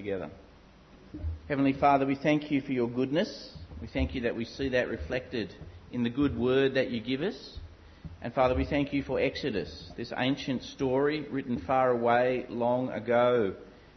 together. Heavenly Father, we thank you for your goodness. We thank you that we see that reflected in the good word that you give us. And Father, we thank you for Exodus, this ancient story written far away, long ago,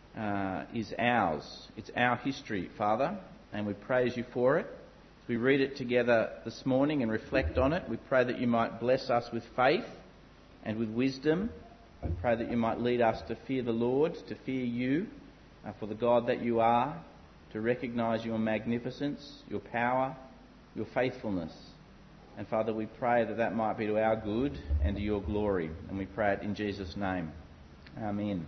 is ours. It's our history, Father, and we praise you for it. As we read it together this morning and reflect on it, we pray that you might bless us with faith and with wisdom. We pray that you might lead us to fear the Lord, to fear you, for the God that you are, to recognise your magnificence, your power, your faithfulness. And Father, we pray that that might be to our good and to your glory. And we pray it in Jesus' name. Amen.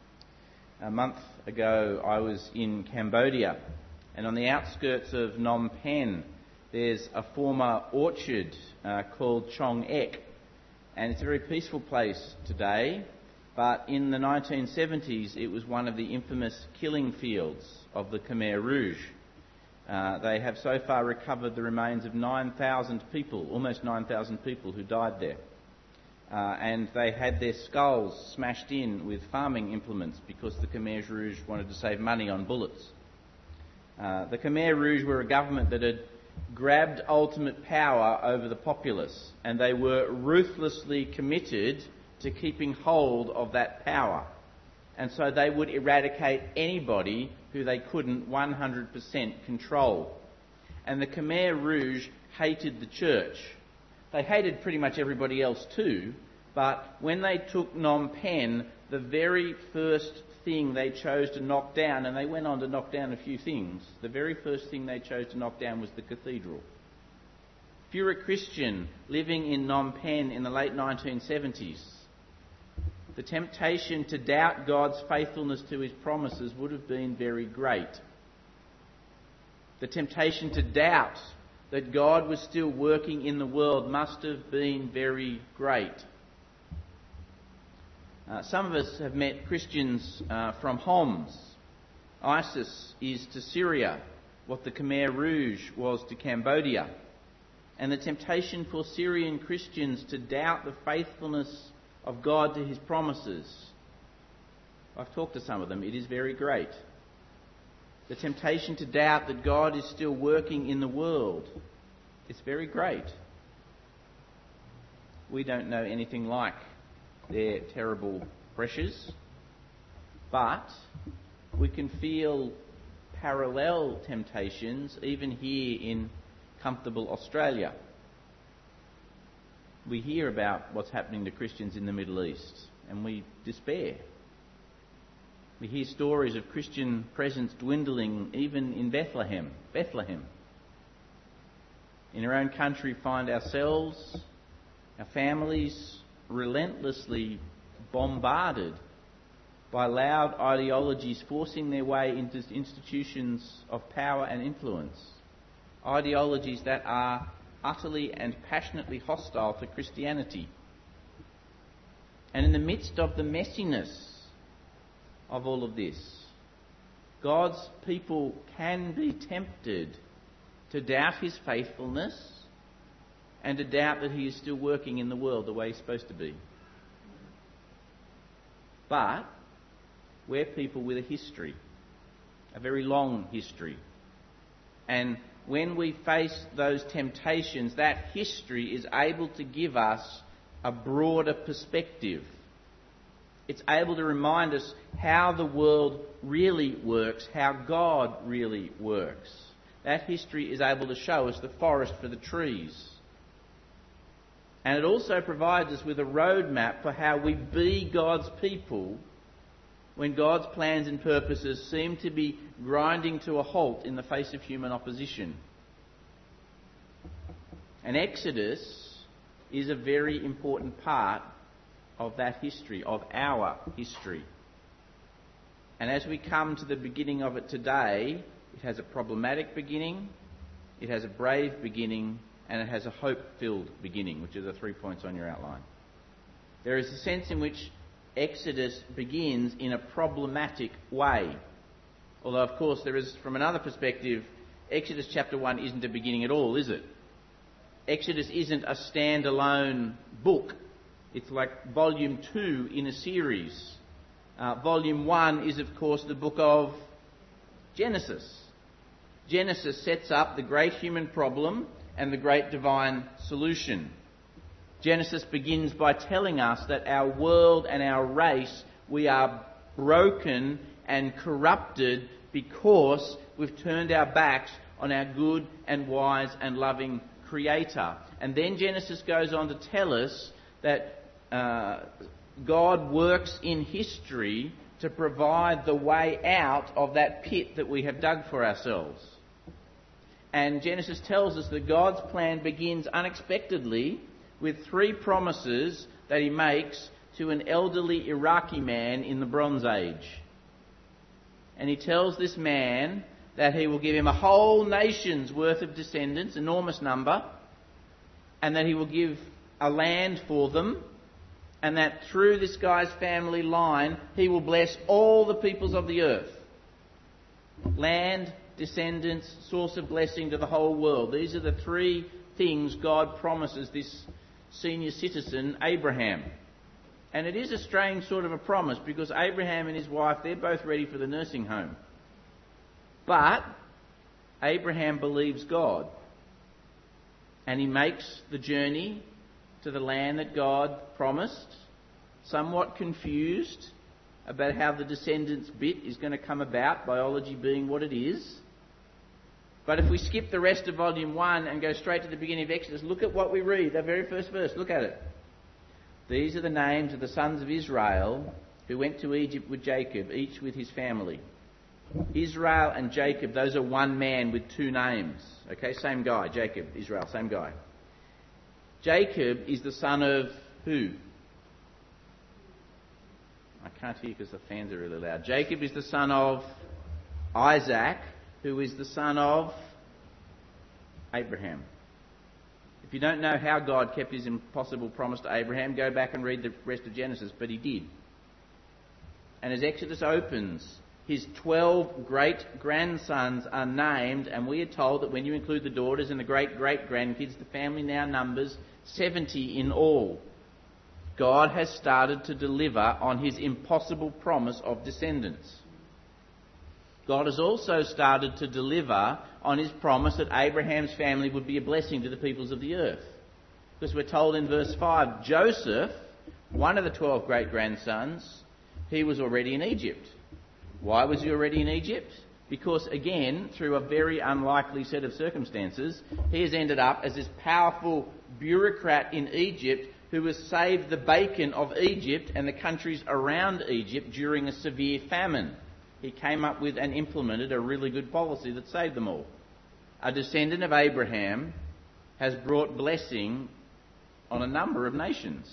A month ago I was in Cambodia, and on the outskirts of Phnom Penh there's a former orchard called Chong Ek. And it's a very peaceful place today, but in the 1970s it was one of the infamous killing fields of the Khmer Rouge. They have so far recovered the remains of 9,000 people, almost 9,000 people who died there. And they had their skulls smashed in with farming implements because the Khmer Rouge wanted to save money on bullets. The Khmer Rouge were a government that had grabbed ultimate power over the populace, and they were ruthlessly committed to keeping hold of that power. And so they would eradicate anybody who they couldn't 100% control. And the Khmer Rouge hated the church. They hated pretty much everybody else too, but when they took Phnom Penh, the very first thing they chose to knock down, and they went on to knock down a few things, the very first thing they chose to knock down was the cathedral. If you're a Christian living in Phnom Penh in the late 1970s, the temptation to doubt God's faithfulness to his promises would have been very great. The temptation to doubt that God was still working in the world must have been very great. Some of us have met Christians from Homs. ISIS is to Syria what the Khmer Rouge was to Cambodia. And the temptation for Syrian Christians to doubt the faithfulness of God to his promises, I've talked to some of them, it is very great. The temptation to doubt that God is still working in the world, it's very great. We don't know anything like their terrible pressures, but we can feel parallel temptations even here in comfortable Australia. We hear about what's happening to Christians in the Middle East and we despair. We hear stories of Christian presence dwindling even in Bethlehem. In our own country, find ourselves, our families, relentlessly bombarded by loud ideologies forcing their way into institutions of power and influence. Ideologies that are utterly and passionately hostile to Christianity. And in the midst of the messiness of all of this, God's people can be tempted to doubt his faithfulness and to doubt that he is still working in the world the way he's supposed to be. But we're people with a history, a very long history. And when we face those temptations, that history is able to give us a broader perspective. It's able to remind us how the world really works, how God really works. That history is able to show us the forest for the trees. And it also provides us with a roadmap for how we be God's people when God's plans and purposes seem to be grinding to a halt in the face of human opposition. And Exodus is a very important part of that history, of our history. And as we come to the beginning of it today, it has a problematic beginning, it has a brave beginning, and it has a hope-filled beginning, which are the 3 points on your outline. There is a sense in which Exodus begins in a problematic way. Although, of course, there is, from another perspective, Exodus chapter 1 isn't a beginning at all, is it? Exodus isn't a standalone book. It's like volume 2 in a series. Volume 1 is, of course, the book of Genesis. Genesis sets up the great human problem and the great divine solution. Genesis begins by telling us that our world and our race, we are broken and corrupted because we've turned our backs on our good and wise and loving Creator. And then Genesis goes on to tell us that God works in history to provide the way out of that pit that we have dug for ourselves. And Genesis tells us that God's plan begins unexpectedly with 3 promises that he makes to an elderly Iraqi man in the Bronze Age. And he tells this man that he will give him a whole nation's worth of descendants, enormous number, and that he will give a land for them, and that through this guy's family line, he will bless all the peoples of the earth. Land, descendants, source of blessing to the whole world. These are the 3 things God promises this senior citizen, Abraham. And it is a strange sort of a promise, because Abraham and his wife, they're both ready for the nursing home. But Abraham believes God, and he makes the journey to the land that God promised, somewhat confused about how the descendants bit is going to come about, biology being what it is. But if we skip the rest of volume 1 and go straight to the beginning of Exodus, look at what we read, the very first verse. Look at it. These are the names of the sons of Israel who went to Egypt with Jacob, each with his family. Israel and Jacob, those are one man with 2 names. Okay, same guy. Jacob, Israel, same guy. Jacob is the son of who? I can't hear because the fans are really loud. Jacob is the son of Isaac, who is the son of Abraham. If you don't know how God kept his impossible promise to Abraham, go back and read the rest of Genesis, but he did. And as Exodus opens, his 12 great-grandsons are named, and we are told that when you include the daughters and the great-great-grandkids, the family now numbers 70 in all. God has started to deliver on his impossible promise of descendants. God has also started to deliver on his promise that Abraham's family would be a blessing to the peoples of the earth. Because we're told in verse 5, Joseph, one of the 12 great-grandsons, he was already in Egypt. Why was he already in Egypt? Because, again, through a very unlikely set of circumstances, he has ended up as this powerful bureaucrat in Egypt who has saved the bacon of Egypt and the countries around Egypt during a severe famine. He came up with and implemented a really good policy that saved them all. A descendant of Abraham has brought blessing on a number of nations.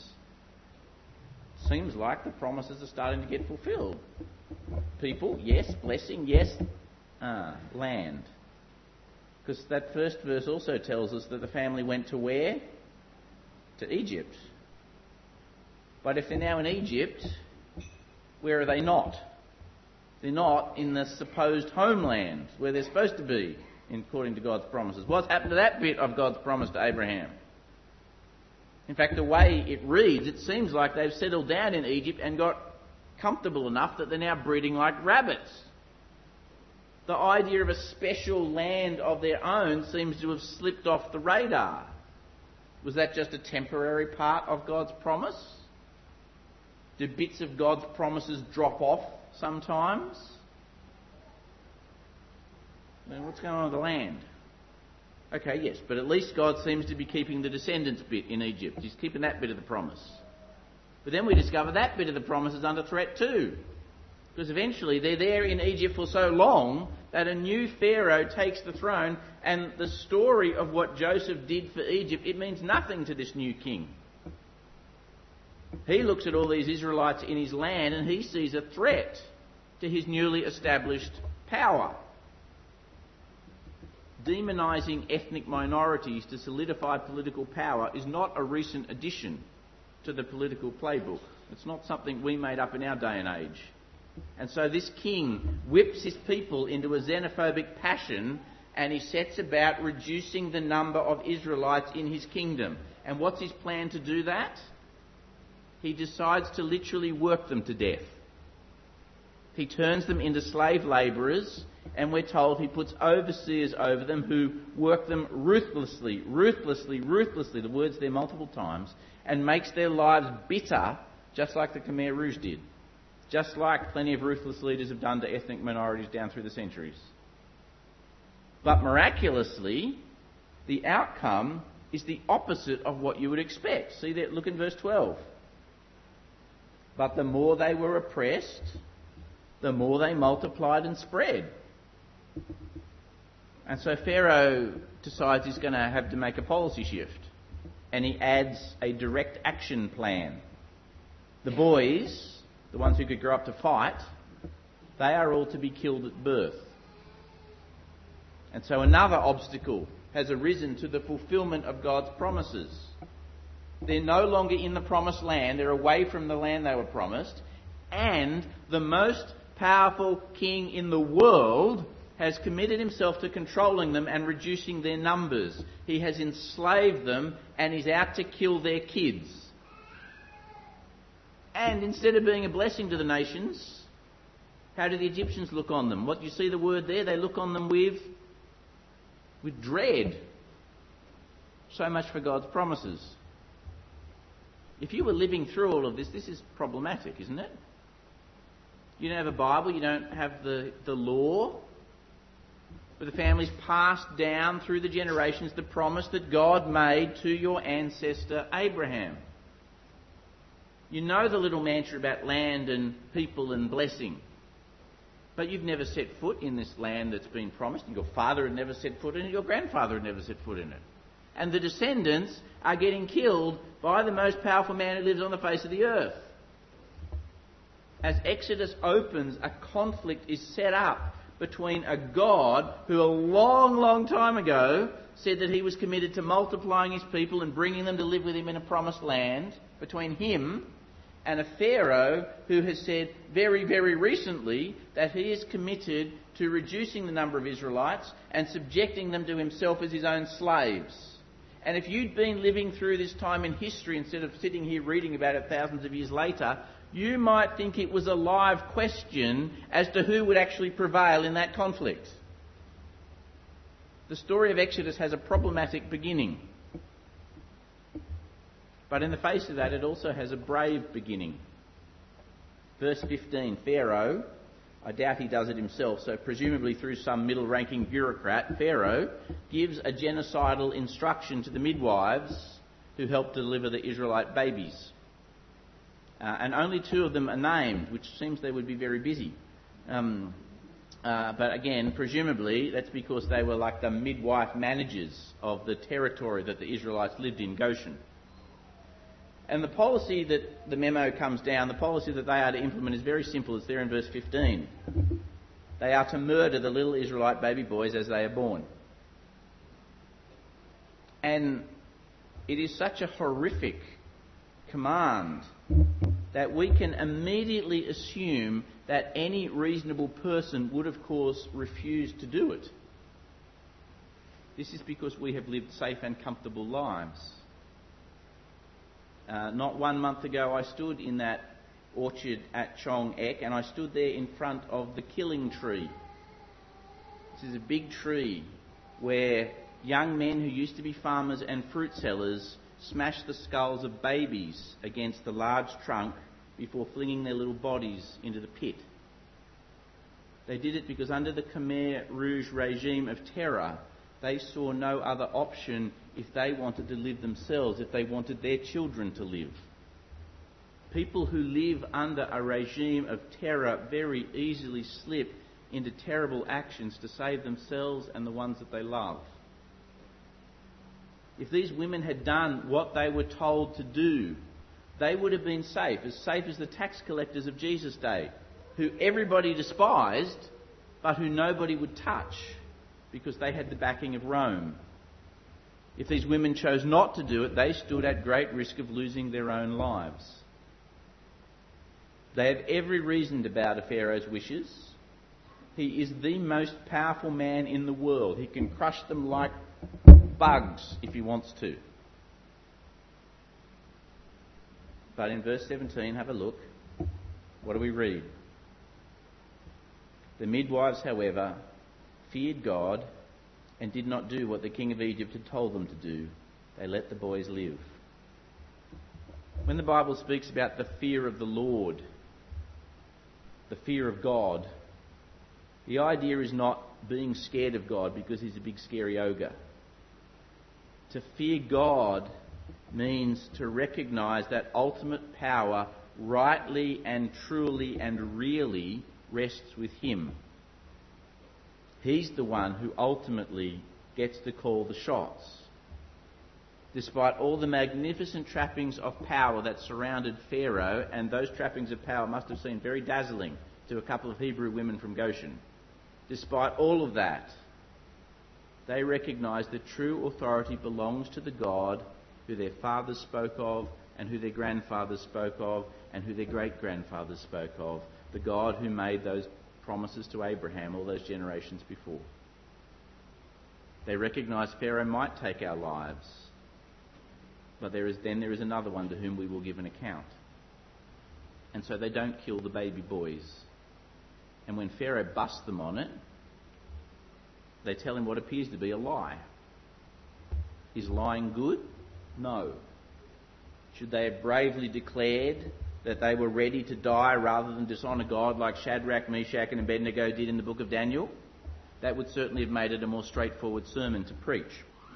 Seems like the promises are starting to get fulfilled. People, yes. Blessing, yes. Land. Because that first verse also tells us that the family went to where? To Egypt. But if they're now in Egypt, where are they not? They're not in the supposed homeland where they're supposed to be, according to God's promises. What's happened to that bit of God's promise to Abraham? In fact, the way it reads, it seems like they've settled down in Egypt and got comfortable enough that they're now breeding like rabbits. The idea of a special land of their own seems to have slipped off the radar. Was that just a temporary part of God's promise? Do bits of God's promises drop off sometimes? Then what's going on with the land? Okay, yes, but at least God seems to be keeping the descendants bit in Egypt. He's keeping that bit of the promise. But then we discover that bit of the promise is under threat too. Because eventually they're there in Egypt for so long that a new Pharaoh takes the throne, and the story of what Joseph did for Egypt, it means nothing to this new king. He looks at all these Israelites in his land and he sees a threat to his newly established power. Demonising ethnic minorities to solidify political power is not a recent addition to the political playbook. It's not something we made up in our day and age. And so this king whips his people into a xenophobic passion, and he sets about reducing the number of Israelites in his kingdom. And what's his plan to do that? He decides to literally work them to death. He turns them into slave labourers, And we're told he puts overseers over them who work them ruthlessly. The word's there multiple times. And makes their lives bitter, just like the Khmer Rouge did. Just like plenty of ruthless leaders have done to ethnic minorities down through the centuries. But miraculously, the outcome is the opposite of what you would expect. See that? Look in verse 12. But the more they were oppressed, the more they multiplied and spread. And so Pharaoh decides he's going to have to make a policy shift. And he adds a direct action plan. The boys, the ones who could grow up to fight, they are all to be killed at birth. And so another obstacle has arisen to the fulfilment of God's promises. They're no longer in the promised land. They're away from the land they were promised. And the most powerful king in the world has committed himself to controlling them and reducing their numbers. He has enslaved them and is out to kill their kids. And instead of being a blessing to the nations, how do the Egyptians look on them? What you see the word there? They look on them with dread. So much for God's promises. If you were living through all of this, this is problematic, isn't it? You don't have a Bible, you don't have the law, but the family's passed down through the generations the promise that God made to your ancestor Abraham. You know the little mantra about land and people and blessing. But you've never set foot in this land that's been promised. And your father had never set foot in it. Your grandfather had never set foot in it. And the descendants are getting killed by the most powerful man who lives on the face of the earth. As Exodus opens, a conflict is set up between a God who a long, long time ago said that he was committed to multiplying his people and bringing them to live with him in a promised land, between him and a Pharaoh who has said very, very recently that he is committed to reducing the number of Israelites and subjecting them to himself as his own slaves. And if you'd been living through this time in history instead of sitting here reading about it thousands of years later, you might think it was a live question as to who would actually prevail in that conflict. The story of Exodus has a problematic beginning. But in the face of that, it also has a brave beginning. Verse 15, Pharaoh, I doubt he does it himself, so presumably through some middle-ranking bureaucrat, Pharaoh gives a genocidal instruction to the midwives who helped deliver the Israelite babies. And only 2 of them are named, which seems they would be very busy. But again, presumably, that's because they were like the midwife managers of the territory that the Israelites lived in, Goshen. And the policy that the memo comes down, the policy that they are to implement is very simple. It's there in verse 15. They are to murder the little Israelite baby boys as they are born. And it is such a horrific command that we can immediately assume that any reasonable person would, of course, refuse to do it. This is because we have lived safe and comfortable lives. Not 1 month ago, I stood in that orchard at Chong Ek, and I stood there in front of the killing tree. This is a big tree where young men who used to be farmers and fruit sellers smashed the skulls of babies against the large trunk before flinging their little bodies into the pit. They did it because under the Khmer Rouge regime of terror, they saw no other option if they wanted to live themselves, if they wanted their children to live. People who live under a regime of terror very easily slip into terrible actions to save themselves and the ones that they love. If these women had done what they were told to do, they would have been safe as the tax collectors of Jesus' day, who everybody despised, but who nobody would touch because they had the backing of Rome. If these women chose not to do it, they stood at great risk of losing their own lives. They have every reason to bow to Pharaoh's wishes. He is the most powerful man in the world. He can crush them like bugs if he wants to. But in verse 17, have a look. What do we read? The midwives, however, feared God and did not do what the king of Egypt had told them to do. They let the boys live. When the Bible speaks about the fear of the Lord, the fear of God, the idea is not being scared of God because he's a big scary ogre. To fear God means to recognise that ultimate power rightly and truly and really rests with him. He's the one who ultimately gets to call the shots. Despite all the magnificent trappings of power that surrounded Pharaoh, and those trappings of power must have seemed very dazzling to a couple of Hebrew women from Goshen, despite all of that, they recognised that true authority belongs to the God who their fathers spoke of, and who their grandfathers spoke of, and who their great-grandfathers spoke of. The God who made those promises to Abraham all those generations before. They recognised Pharaoh might take our lives, but there is another one to whom we will give an account. And so they don't kill the baby boys. And when Pharaoh busts them on it, they tell him what appears to be a lie. Is lying good? No. Should they have bravely declared that they were ready to die rather than dishonour God like Shadrach, Meshach and Abednego did in the book of Daniel? That would certainly have made it a more straightforward sermon to preach.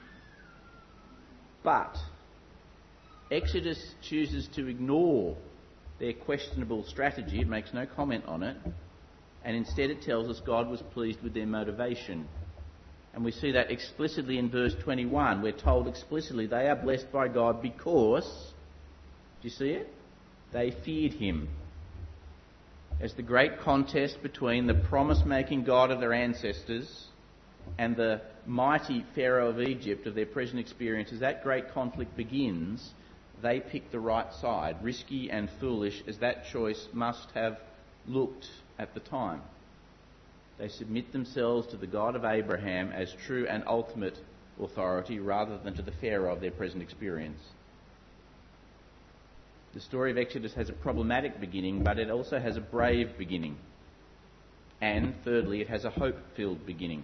But Exodus chooses to ignore their questionable strategy. It makes no comment on it. And instead it tells us God was pleased with their motivation. And we see that explicitly in verse 21. We're told explicitly they are blessed by God because, do you see it? They feared him. As the great contest between the promise-making God of their ancestors and the mighty Pharaoh of Egypt of their present experience, as that great conflict begins, they pick the right side, risky and foolish as that choice must have looked at the time. They submit themselves to the God of Abraham as true and ultimate authority rather than to the Pharaoh of their present experience. The story of Exodus has a problematic beginning, but it also has a brave beginning. And thirdly, it has a hope-filled beginning.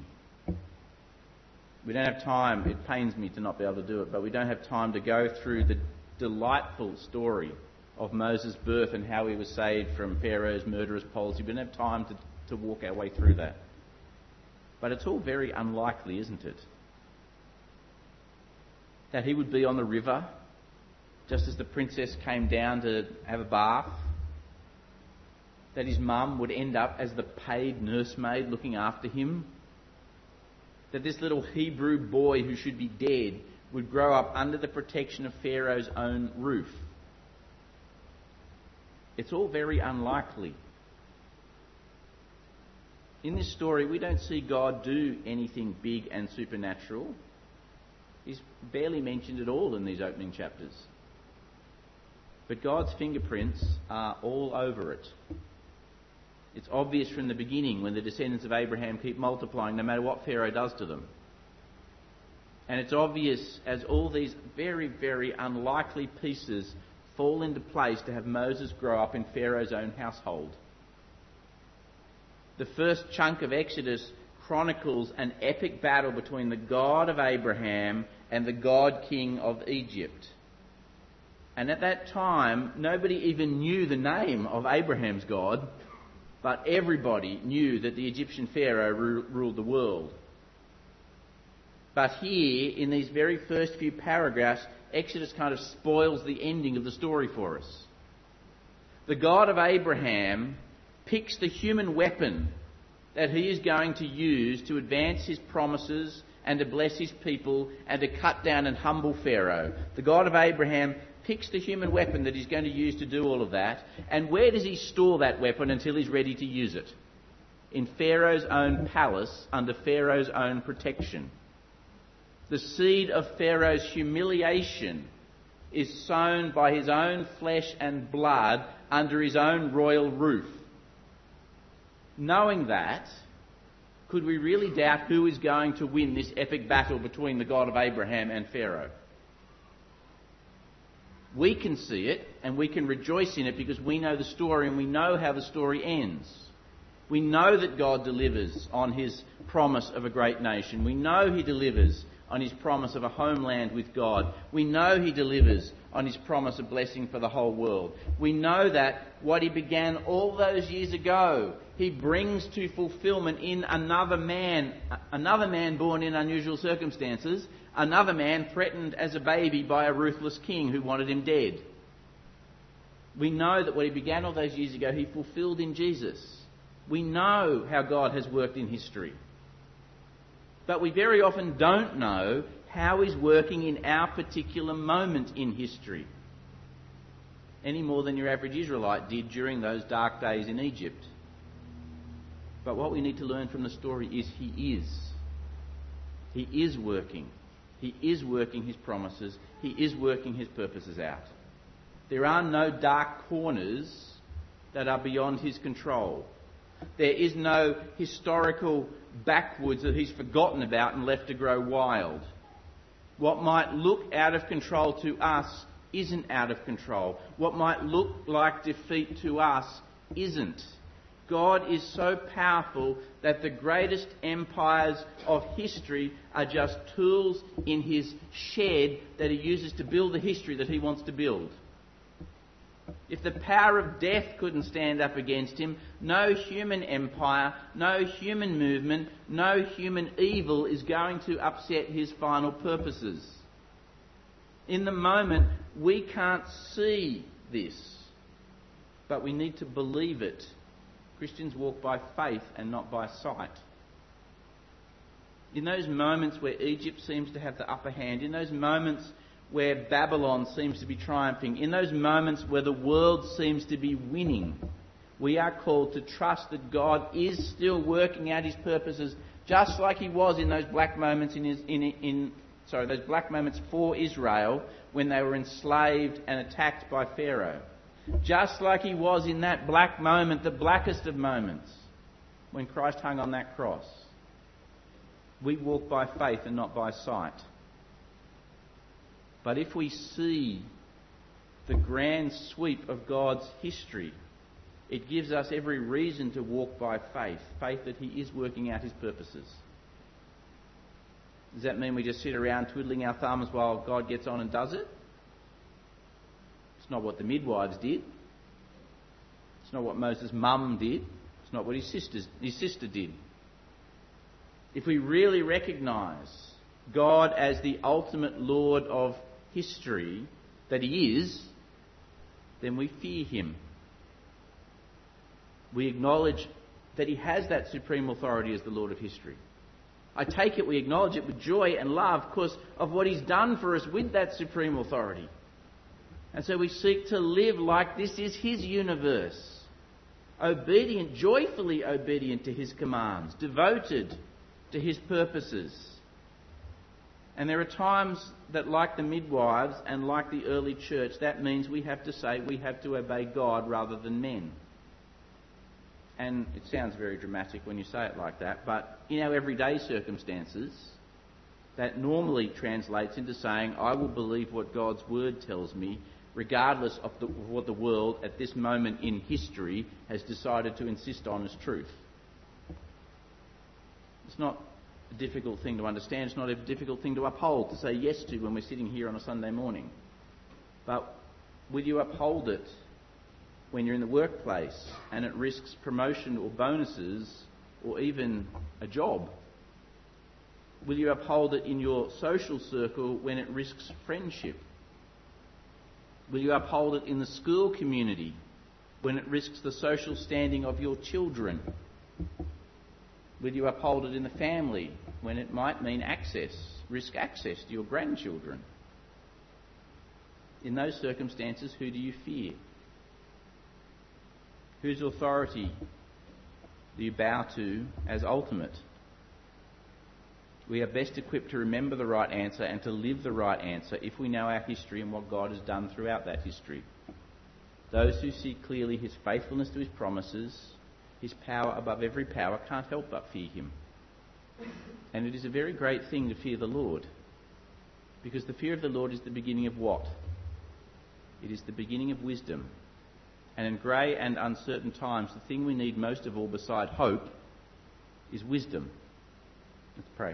We don't have time, it pains me to not be able to do it, but we don't have time to go through the delightful story of Moses' birth and how he was saved from Pharaoh's murderous policy. We don't have time to walk our way through that. But it's all very unlikely, isn't it? That he would be on the river just as the princess came down to have a bath. That his mum would end up as the paid nursemaid looking after him. That this little Hebrew boy who should be dead would grow up under the protection of Pharaoh's own roof. It's all very unlikely. In this story, we don't see God do anything big and supernatural. He's barely mentioned at all in these opening chapters. But God's fingerprints are all over it. It's obvious from the beginning when the descendants of Abraham keep multiplying no matter what Pharaoh does to them. And it's obvious as all these very, very unlikely pieces fall into place to have Moses grow up in Pharaoh's own household. The first chunk of Exodus chronicles an epic battle between the God of Abraham and the God King of Egypt. And at that time, nobody even knew the name of Abraham's God, but everybody knew that the Egyptian Pharaoh ruled the world. But here, in these very first few paragraphs, Exodus kind of spoils the ending of the story for us. The God of Abraham picks the human weapon that he is going to use to advance his promises and to bless his people and to cut down and humble Pharaoh. The God of Abraham picks the human weapon that he's going to use to do all of that. And where does he store that weapon until he's ready to use it? In Pharaoh's own palace, under Pharaoh's own protection. The seed of Pharaoh's humiliation is sown by his own flesh and blood under his own royal roof. Knowing that, could we really doubt who is going to win this epic battle between the God of Abraham and Pharaoh? We can see it and we can rejoice in it because we know the story and we know how the story ends. We know that God delivers on his promise of a great nation. We know he delivers on his promise of a homeland with God. We know he delivers on his promise of blessing for the whole world. We know that what he began all those years ago, he brings to fulfillment in another man born in unusual circumstances, another man threatened as a baby by a ruthless king who wanted him dead. We know that what he began all those years ago, he fulfilled in Jesus. We know how God has worked in history. But we very often don't know how he's working in our particular moment in history, any more than your average Israelite did during those dark days in Egypt. But what we need to learn from the story is he is. He is working. He is working his promises. He is working his purposes out. There are no dark corners that are beyond his control. There is no historical backwoods that he's forgotten about and left to grow wild. What might look out of control to us isn't out of control. What might look like defeat to us isn't. God is so powerful that the greatest empires of history are just tools in his shed that he uses to build the history that he wants to build. If the power of death couldn't stand up against him, no human empire, no human movement, no human evil is going to upset his final purposes. In the moment, we can't see this, but we need to believe it. Christians walk by faith and not by sight. In those moments where Egypt seems to have the upper hand, in those moments where Babylon seems to be triumphing, in those moments where the world seems to be winning, we are called to trust that God is still working out his purposes, just like he was in those black moments those black moments for Israel when they were enslaved and attacked by Pharaoh. Just like he was in that black moment, the blackest of moments, when Christ hung on that cross. We walk by faith and not by sight. But if we see the grand sweep of God's history, it gives us every reason to walk by faith. Faith that he is working out his purposes. Does that mean we just sit around twiddling our thumbs while God gets on and does it? It's not what the midwives did. It's not what Moses' mum did. It's not what his sister did. If we really recognise God as the ultimate Lord of history, that he is, then we fear him. We acknowledge that he has that supreme authority as the Lord of history. I take it we acknowledge it with joy and love because of what he's done for us with that supreme authority. And so we seek to live like this is his universe. Obedient, joyfully obedient to his commands, devoted to his purposes. And there are times that, like the midwives and like the early church, that means we have to say we have to obey God rather than men. And it sounds very dramatic when you say it like that, but in our everyday circumstances, that normally translates into saying, I will believe what God's word tells me, regardless of what the world at this moment in history has decided to insist on as truth. It's not a difficult thing to understand. It's not a difficult thing to uphold, to say yes to when we're sitting here on a Sunday morning. But will you uphold it when you're in the workplace and it risks promotion or bonuses or even a job? Will you uphold it in your social circle when it risks friendship? Will you uphold it in the school community when it risks the social standing of your children? Will you uphold it in the family when it might mean risk access to your grandchildren? In those circumstances, who do you fear? Whose authority do you bow to as ultimate? We are best equipped to remember the right answer and to live the right answer if we know our history and what God has done throughout that history. Those who see clearly his faithfulness to his promises, his power above every power, can't help but fear him. And it is a very great thing to fear the Lord, because the fear of the Lord is the beginning of what? It is the beginning of wisdom. And in grey and uncertain times, the thing we need most of all beside hope is wisdom. Let's pray.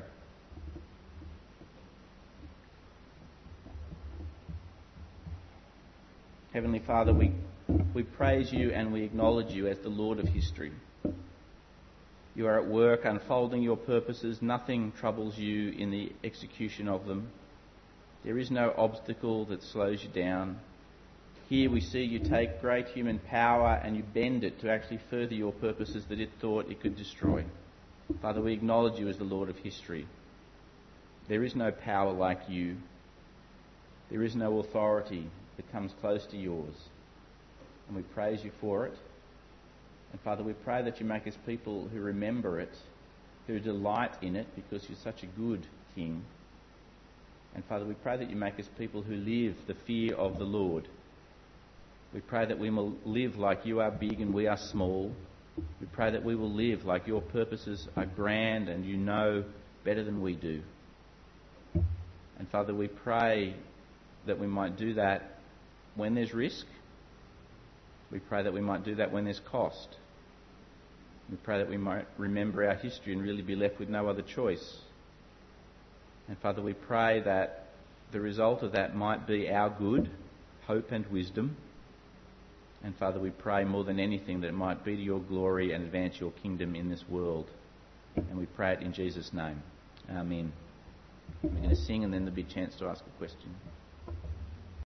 Heavenly Father, we praise you and we acknowledge you as the Lord of history. You are at work unfolding your purposes. Nothing troubles you in the execution of them. There is no obstacle that slows you down. Here we see you take great human power and you bend it to actually further your purposes that it thought it could destroy. Father, we acknowledge you as the Lord of history. There is no power like you. There is no authority that comes close to yours. And we praise you for it. And Father, we pray that you make us people who remember it, who delight in it, because you're such a good King. And Father, we pray that you make us people who live the fear of the Lord. We pray that we will live like you are big and we are small. We pray that we will live like your purposes are grand and you know better than we do. And Father, we pray that we might do that when there's risk. We pray that we might do that when there's cost. We pray that we might remember our history and really be left with no other choice. And Father, we pray that the result of that might be our good, hope and wisdom. And Father, we pray more than anything that it might be to your glory and advance your kingdom in this world. And we pray it in Jesus' name. Amen. We're going to sing and then there'll be a chance to ask a question.